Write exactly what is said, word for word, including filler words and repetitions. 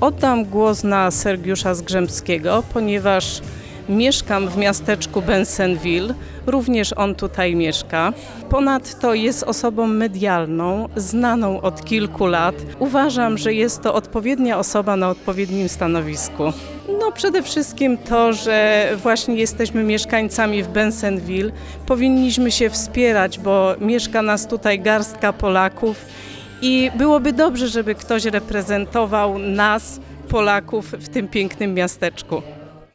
Oddam głos na Sergiusza Zgrzębskiego, ponieważ mieszkam w miasteczku Bensenville, również on tutaj mieszka. Ponadto jest osobą medialną, znaną od kilku lat. Uważam, że jest to odpowiednia osoba na odpowiednim stanowisku. No przede wszystkim to, że właśnie jesteśmy mieszkańcami w Bensenville. Powinniśmy się wspierać, bo mieszka nas tutaj garstka Polaków i byłoby dobrze, żeby ktoś reprezentował nas, Polaków, w tym pięknym miasteczku.